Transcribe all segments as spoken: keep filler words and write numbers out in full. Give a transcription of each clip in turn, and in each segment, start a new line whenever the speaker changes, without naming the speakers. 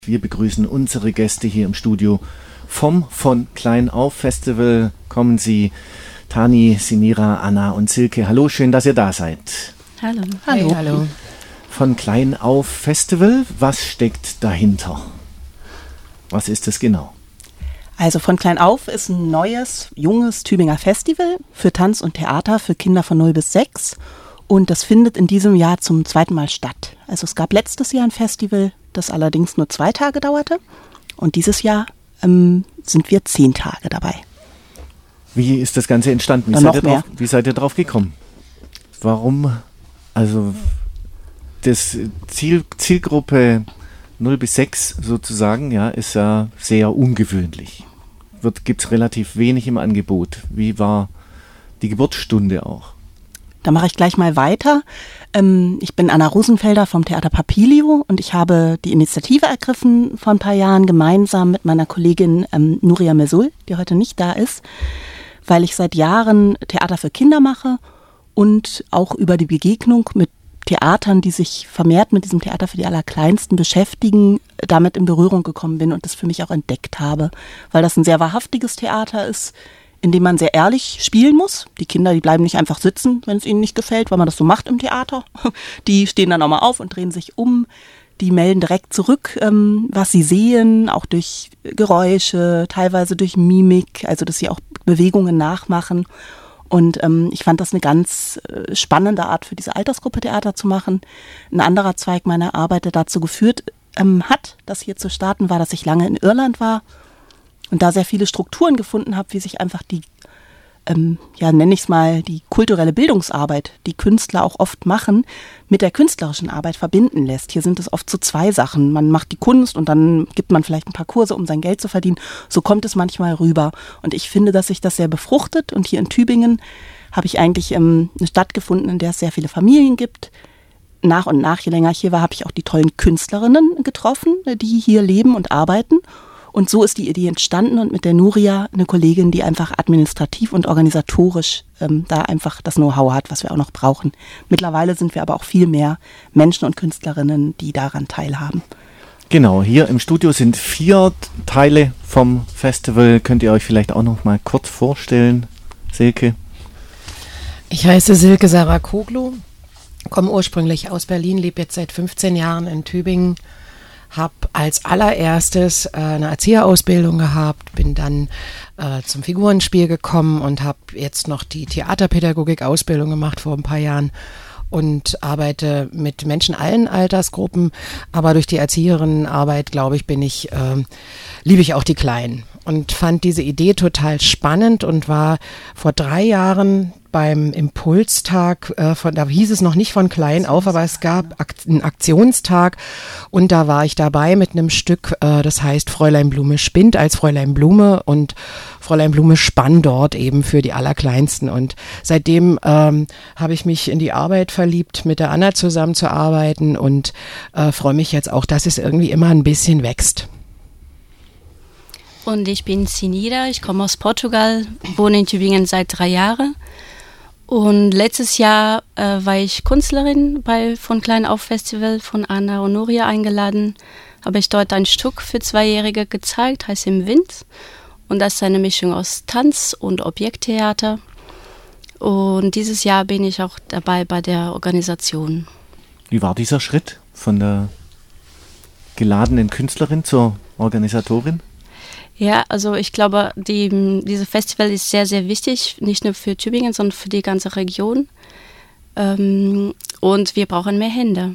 Wir begrüßen unsere Gäste hier im Studio vom Von Klein auf Festival. Kommen Sie, Tani, Sinira, Anna und Silke. Hallo, schön, dass ihr da seid.
Hallo.
Hallo. Hey, hallo.
Von Klein auf Festival, was steckt dahinter? Was ist es genau?
Also von Klein auf ist ein neues, junges Tübinger Festival für Tanz und Theater für Kinder von null bis sechs. Und das findet in diesem Jahr zum zweiten Mal statt. Also es gab letztes Jahr ein Festival, das allerdings nur zwei Tage dauerte. Und dieses Jahr ähm, sind wir zehn Tage dabei.
Wie ist das Ganze entstanden? Wie, seid ihr, drauf, wie seid ihr drauf gekommen? Warum? Also das Ziel, Zielgruppe null bis sechs sozusagen, ja, ist ja sehr ungewöhnlich. Gibt es relativ wenig im Angebot. Wie war die Geburtsstunde auch?
Da mache ich gleich mal weiter. Ähm, ich bin Anna Rosenfelder vom Theater Papilio und ich habe die Initiative ergriffen vor ein paar Jahren gemeinsam mit meiner Kollegin ähm, Nuria Mesul, die heute nicht da ist, weil ich seit Jahren Theater für Kinder mache und auch über die Begegnung mit Theatern, die sich vermehrt mit diesem Theater für die Allerkleinsten beschäftigen, damit in Berührung gekommen bin und das für mich auch entdeckt habe, weil das ein sehr wahrhaftiges Theater ist, in dem man sehr ehrlich spielen muss. Die Kinder, die bleiben nicht einfach sitzen, wenn es ihnen nicht gefällt, weil man das so macht im Theater. Die stehen dann auch mal auf und drehen sich um. Die melden direkt zurück, ähm, was sie sehen, auch durch Geräusche, teilweise durch Mimik, also dass sie auch Bewegungen nachmachen. Und ähm, ich fand das eine ganz äh, spannende Art für diese Altersgruppe Theater zu machen. Ein anderer Zweig meiner Arbeit, der dazu geführt ähm, hat, das hier zu starten, war, dass ich lange in Irland war und da sehr viele Strukturen gefunden habe, wie sich einfach die, ähm, ja nenne ich es mal, die kulturelle Bildungsarbeit, die Künstler auch oft machen, mit der künstlerischen Arbeit verbinden lässt. Hier sind es oft so zwei Sachen. Man macht die Kunst und dann gibt man vielleicht ein paar Kurse, um sein Geld zu verdienen. So kommt es manchmal rüber. Und ich finde, dass sich das sehr befruchtet. Und hier in Tübingen habe ich eigentlich ähm, eine Stadt gefunden, in der es sehr viele Familien gibt. Nach und nach, je länger ich hier war, habe ich auch die tollen Künstlerinnen getroffen, die hier leben und arbeiten. Und so ist die Idee entstanden und mit der Nuria eine Kollegin, die einfach administrativ und organisatorisch ähm, da einfach das Know-how hat, was wir auch noch brauchen. Mittlerweile sind wir aber auch viel mehr Menschen und Künstlerinnen, die daran teilhaben.
Genau, hier im Studio sind vier Teile vom Festival. Könnt ihr euch vielleicht auch noch mal kurz vorstellen, Silke?
Ich heiße Silke Sarakoglu, komme ursprünglich aus Berlin, lebe jetzt seit fünfzehn Jahren in Tübingen. Habe als allererstes äh, eine Erzieherausbildung gehabt, bin dann äh, zum Figurenspiel gekommen und habe jetzt noch die Theaterpädagogik-Ausbildung gemacht vor ein paar Jahren und arbeite mit Menschen allen Altersgruppen, aber durch die Erzieherinnenarbeit, glaube ich, bin ich, äh, liebe ich auch die Kleinen und fand diese Idee total spannend und war vor drei Jahren beim Impulstag, äh, von, da hieß es noch nicht von klein auf, aber es gab Ak- einen Aktionstag und da war ich dabei mit einem Stück, äh, das heißt Fräulein Blume spinnt als Fräulein Blume und Fräulein Blume spann dort eben für die Allerkleinsten und seitdem ähm, habe ich mich in die Arbeit verliebt, mit der Anna zusammenzuarbeiten und äh, freue mich jetzt auch, dass es irgendwie immer ein bisschen wächst.
Und ich bin Sinira, ich komme aus Portugal, wohne in Tübingen seit drei Jahren. Und letztes Jahr äh, war ich Künstlerin bei Von Klein auf Festival von Anna und Nuria eingeladen. Habe ich dort ein Stück für Zweijährige gezeigt, heißt Im Wind. Und das ist eine Mischung aus Tanz und Objekttheater. Und dieses Jahr bin ich auch dabei bei der Organisation.
Wie war dieser Schritt von der geladenen Künstlerin zur Organisatorin?
Ja, also ich glaube, die, dieses Festival ist sehr, sehr wichtig, nicht nur für Tübingen, sondern für die ganze Region. Ähm, und wir brauchen mehr Hände.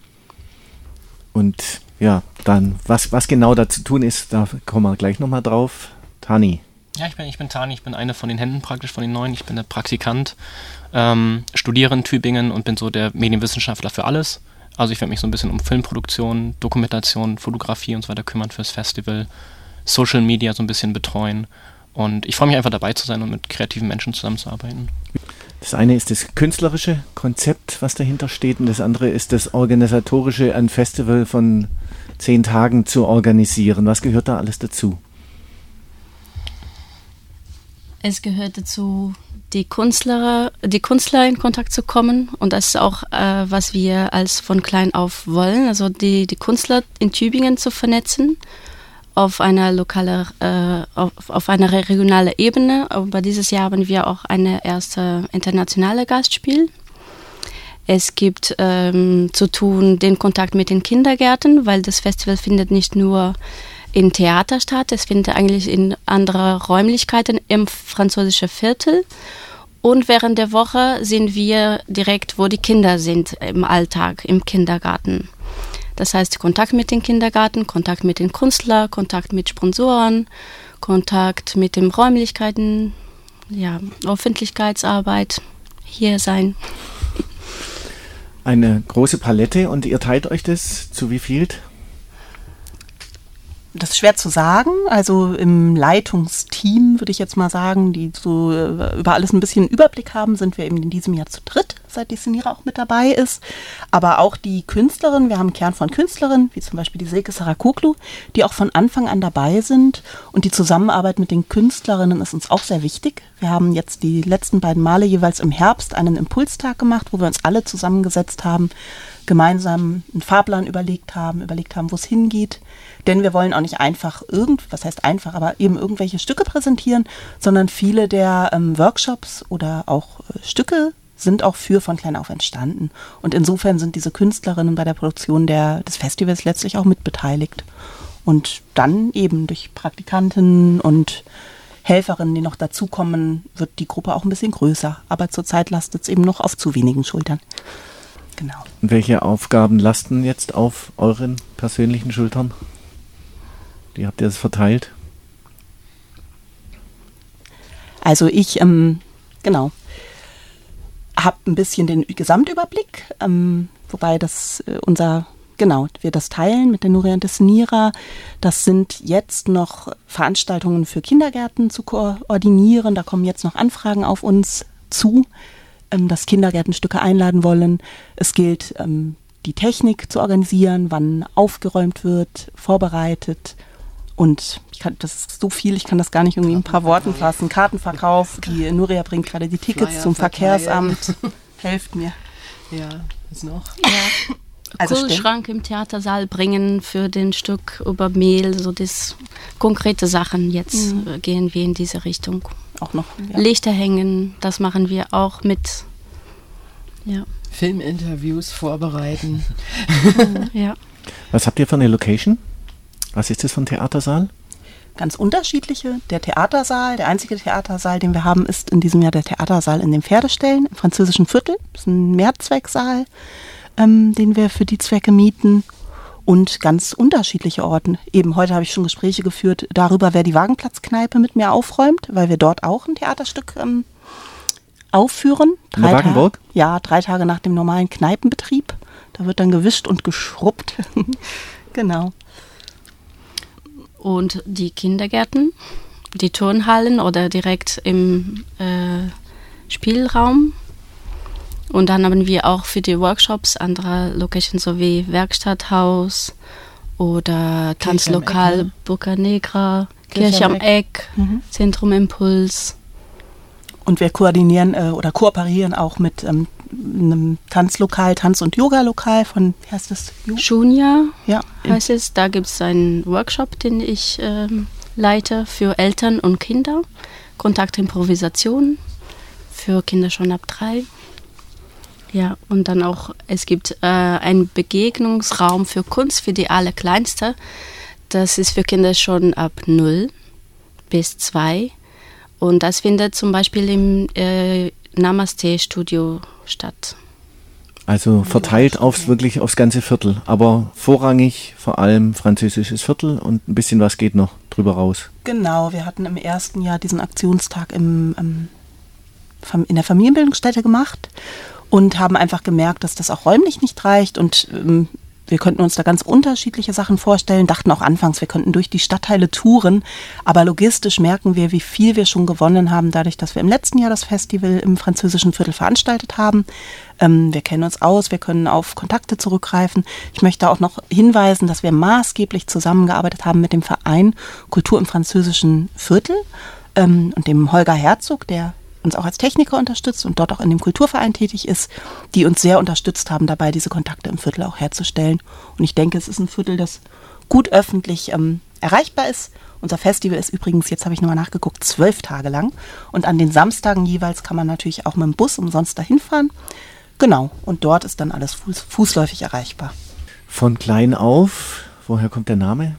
Und ja, dann, was, was genau da zu tun ist, da kommen wir gleich nochmal drauf. Tani.
Ja, ich bin, ich bin Tani, ich bin eine von den Händen praktisch, von den neuen. Ich bin der Praktikant, ähm, studiere in Tübingen und bin so der Medienwissenschaftler für alles. Also ich werde mich so ein bisschen um Filmproduktion, Dokumentation, Fotografie und so weiter kümmern fürs Festival. Social Media so ein bisschen betreuen und ich freue mich einfach dabei zu sein und mit kreativen Menschen zusammenzuarbeiten.
Das eine ist das künstlerische Konzept, was dahinter steht und das andere ist das organisatorische, ein Festival von zehn Tagen zu organisieren. Was gehört da alles dazu?
Es gehört dazu die Künstler, die Künstler in Kontakt zu kommen. Und das ist auch, äh, was wir als von klein auf wollen, also die, die Künstler in Tübingen zu vernetzen auf einer lokale, äh, auf, auf einer regionalen Ebene. Aber dieses Jahr haben wir auch eine erste internationale Gastspiel. Es gibt ähm, zu tun den Kontakt mit den Kindergärten, weil das Festival findet nicht nur in Theater statt, es findet eigentlich in anderen Räumlichkeiten im französischen Viertel. Und während der Woche sind wir direkt, wo die Kinder sind, im Alltag, im Kindergarten. Das heißt, Kontakt mit den Kindergarten, Kontakt mit den Künstlern, Kontakt mit Sponsoren, Kontakt mit den Räumlichkeiten, ja, Öffentlichkeitsarbeit, hier sein.
Eine große Palette und ihr teilt euch das zu wie viel?
Das ist schwer zu sagen. Also im Leitungsteam würde ich jetzt mal sagen, die so über alles ein bisschen Überblick haben, sind wir eben in diesem Jahr zu dritt, seit die Sinira auch mit dabei ist. Aber auch die Künstlerin, wir haben einen Kern von Künstlerinnen, wie zum Beispiel die Silke Sarakoglu, die auch von Anfang an dabei sind. Und die Zusammenarbeit mit den Künstlerinnen ist uns auch sehr wichtig. Wir haben jetzt die letzten beiden Male jeweils im Herbst einen Impulstag gemacht, wo wir uns alle zusammengesetzt haben, gemeinsam einen Fahrplan überlegt haben, überlegt haben, wo es hingeht. Denn wir wollen auch nicht einfach irgend, was heißt einfach, aber eben irgendwelche Stücke präsentieren, sondern viele der ähm, Workshops oder auch äh, Stücke sind auch für von klein auf entstanden. Und insofern sind diese Künstlerinnen bei der Produktion der, des Festivals letztlich auch mitbeteiligt. Und dann eben durch Praktikanten und Helferinnen, die noch dazukommen, wird die Gruppe auch ein bisschen größer. Aber zurzeit lastet es eben noch auf zu wenigen Schultern. Genau.
Und welche Aufgaben lasten jetzt auf euren persönlichen Schultern? Wie habt ihr das verteilt?
Also ich, ähm, genau, habe ein bisschen den Gesamtüberblick, ähm, wobei das äh, unser, genau, wir das teilen mit der Nuria und der Sinira. Das sind jetzt noch Veranstaltungen für Kindergärten zu koordinieren. Da kommen jetzt noch Anfragen auf uns zu, ähm, dass Kindergärten Stücke einladen wollen. Es gilt, ähm, die Technik zu organisieren, wann aufgeräumt wird, vorbereitet. Und ich kann, das ist so viel, ich kann das gar nicht irgendwie in ein paar Worten fassen. Kartenverkauf, die Nuria bringt gerade die Tickets Flyer zum Verkehrsamt. Helft mir.
Ja, was noch?
Ja. Also Kühlschrank im Theatersaal bringen für den Stück über Mehl, so das konkrete Sachen. Jetzt mhm. gehen wir in diese Richtung.
Auch noch.
Ja. Lichter hängen, das machen wir auch mit. Ja.
Filminterviews vorbereiten.
Ja.
Was habt ihr für eine Location? Was ist das für ein Theatersaal?
Ganz unterschiedliche. Der Theatersaal, der einzige Theatersaal, den wir haben, ist in diesem Jahr der Theatersaal in den Pferdeställen im französischen Viertel. Das ist ein Mehrzwecksaal, ähm, den wir für die Zwecke mieten. Und ganz unterschiedliche Orte. Eben heute habe ich schon Gespräche geführt darüber, wer die Wagenplatzkneipe mit mir aufräumt, weil wir dort auch ein Theaterstück ähm, aufführen.
In der Wagenburg?
Ta- ja, drei Tage nach dem normalen Kneipenbetrieb. Da wird dann gewischt und geschrubbt. Genau.
Und die Kindergärten, die Turnhallen oder direkt im äh, Spielraum. Und dann haben wir auch für die Workshops andere Locations, so wie Werkstatthaus oder Tanzlokal Burka Negra, Kirche am Eck, mhm. Zentrum Impuls.
Und wir koordinieren äh, oder kooperieren auch mit ähm, einem Tanzlokal, Tanz- und Yoga-Lokal von, wie heißt das?
Shunya
ja,
heißt es. Da gibt es einen Workshop, den ich ähm, leite für Eltern und Kinder. Kontaktimprovisation für Kinder schon ab drei. Ja, und dann auch, es gibt äh, einen Begegnungsraum für Kunst für die Allerkleinste. Das ist für Kinder schon ab null bis zwei. Und das findet zum Beispiel im äh, Namaste-Studio statt.
Also verteilt aufs wirklich aufs ganze Viertel, aber vorrangig vor allem französisches Viertel und ein bisschen was geht noch drüber raus.
Genau, wir hatten im ersten Jahr diesen Aktionstag im, im, in der Familienbildungsstätte gemacht und haben einfach gemerkt, dass das auch räumlich nicht reicht und ähm, wir könnten uns da ganz unterschiedliche Sachen vorstellen, dachten auch anfangs, wir könnten durch die Stadtteile touren, aber logistisch merken wir, wie viel wir schon gewonnen haben, dadurch, dass wir im letzten Jahr das Festival im französischen Viertel veranstaltet haben. Ähm, wir kennen uns aus, wir können auf Kontakte zurückgreifen. Ich möchte auch noch hinweisen, dass wir maßgeblich zusammengearbeitet haben mit dem Verein Kultur im französischen Viertel ähm, und dem Holger Herzog, der uns auch als Techniker unterstützt und dort auch in dem Kulturverein tätig ist, die uns sehr unterstützt haben, dabei diese Kontakte im Viertel auch herzustellen. Und ich denke, es ist ein Viertel, das gut öffentlich ähm, erreichbar ist. Unser Festival ist übrigens, jetzt habe ich nochmal nachgeguckt, zwölf Tage lang. Und an den Samstagen jeweils kann man natürlich auch mit dem Bus umsonst dahin fahren. Genau, und dort ist dann alles fuß, fußläufig erreichbar.
Von klein auf, woher kommt der Name?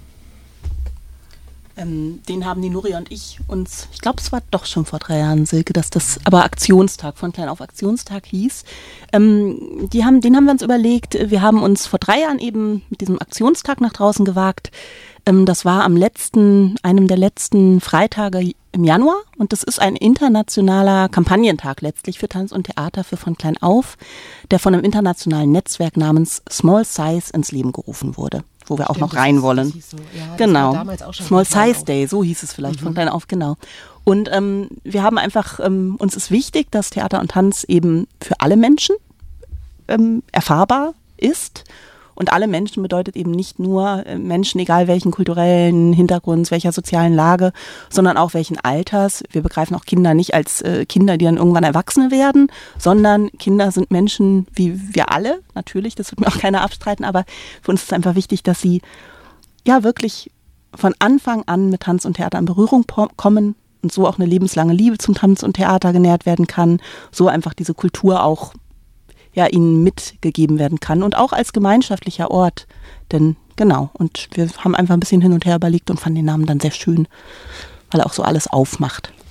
Ähm, den haben die Nuria und ich uns, ich glaube, es war doch schon vor drei Jahren, Silke, dass das aber Aktionstag, von klein auf Aktionstag hieß. Ähm, die haben, den haben wir uns überlegt, wir haben uns vor drei Jahren eben mit diesem Aktionstag nach draußen gewagt. Ähm, das war am letzten, einem der letzten Freitage im Januar und das ist ein internationaler Kampagnentag letztlich für Tanz und Theater für von klein auf, der von einem internationalen Netzwerk namens Small Size ins Leben gerufen wurde, wo wir auch Stimmt, noch rein ist, wollen. So. Ja, genau, Small Size Day, so hieß es vielleicht mhm. von klein auf, genau. Und ähm, wir haben einfach, ähm, uns ist wichtig, dass Theater und Tanz eben für alle Menschen ähm, erfahrbar ist. Und alle Menschen bedeutet eben nicht nur Menschen, egal welchen kulturellen Hintergrunds, welcher sozialen Lage, sondern auch welchen Alters. Wir begreifen auch Kinder nicht als äh, Kinder, die dann irgendwann Erwachsene werden, sondern Kinder sind Menschen wie wir alle, natürlich, das wird mir auch keiner abstreiten, aber für uns ist es einfach wichtig, dass sie ja wirklich von Anfang an mit Tanz und Theater in Berührung po- kommen und so auch eine lebenslange Liebe zum Tanz und Theater genährt werden kann, so einfach diese Kultur auch ja, ihnen mitgegeben werden kann und auch als gemeinschaftlicher Ort. Denn genau, und wir haben einfach ein bisschen hin und her überlegt und fanden den Namen dann sehr schön, weil er auch so alles aufmacht.